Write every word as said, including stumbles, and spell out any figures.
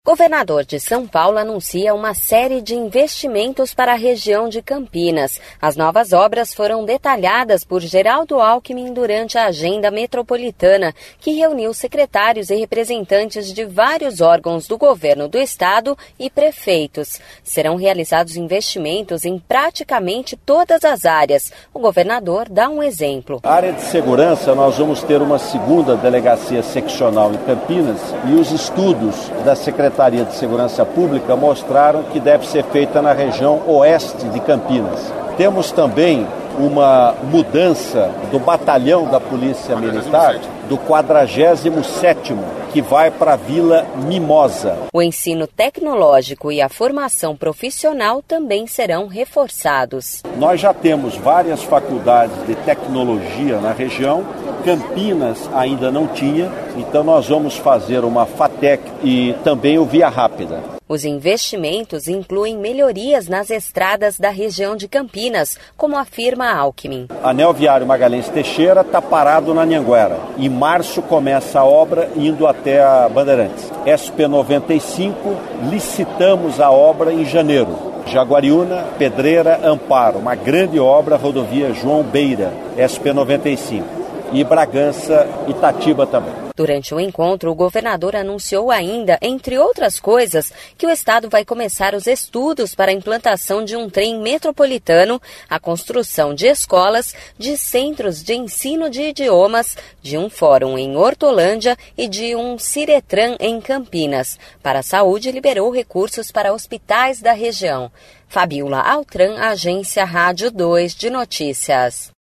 Governador de São Paulo anuncia uma série de investimentos para a região de Campinas. As novas obras foram detalhadas por Geraldo Alckmin durante a agenda metropolitana, que reuniu secretários e representantes de vários órgãos do governo do estado e prefeitos. Serão realizados investimentos em praticamente todas as áreas. O governador dá um exemplo. Na área de segurança, nós vamos ter uma segunda delegacia seccional em Campinas e os estudos da Secretaria Secretaria de Segurança Pública mostraram que deve ser feita na região oeste de Campinas. Temos também uma mudança do batalhão da Polícia Militar do quadragésimo sétimo, que vai para a Vila Mimosa. O ensino tecnológico e a formação profissional também serão reforçados. Nós já temos várias faculdades de tecnologia na região. Campinas ainda não tinha, então nós vamos fazer uma FATEC e também o Via Rápida. Os investimentos incluem melhorias nas estradas da região de Campinas, como afirma Alckmin. Anel Viário Magalhães Teixeira está parado na Anhanguera. Em março começa a obra indo até a Bandeirantes. S P noventa e cinco, licitamos a obra em janeiro. Jaguariúna, Pedreira, Amparo, uma grande obra, rodovia João Beira, S P noventa e cinco. E Bragança, Itatiba também. Durante o encontro, o governador anunciou ainda, entre outras coisas, que o estado vai começar os estudos para a implantação de um trem metropolitano, a construção de escolas, de centros de ensino de idiomas, de um fórum em Hortolândia e de um Ciretran em Campinas. Para a saúde, liberou recursos para hospitais da região. Fabiola Altran, Agência Rádio dois de Notícias.